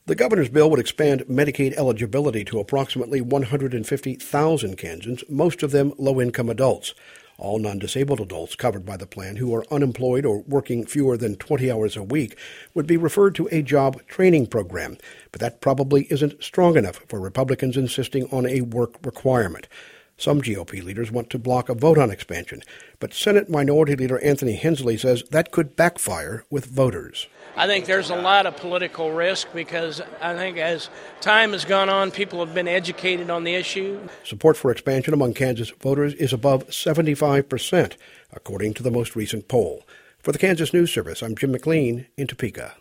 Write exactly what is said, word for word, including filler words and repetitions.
The governor's bill would expand Medicaid eligibility to approximately one hundred fifty thousand Kansans, most of them low-income adults. All non-disabled adults covered by the plan who are unemployed or working fewer than twenty hours a week would be referred to a job training program, but that probably isn't strong enough for Republicans insisting on a work requirement. Some G O P leaders want to block a vote on expansion, but Senate Minority Leader Anthony Hensley says that could backfire with voters. I think there's a lot of political risk because I think as time has gone on, people have been educated on the issue. Support for expansion among Kansas voters is above seventy-five percent, according to the most recent poll. For the Kansas News Service, I'm Jim McLean in Topeka.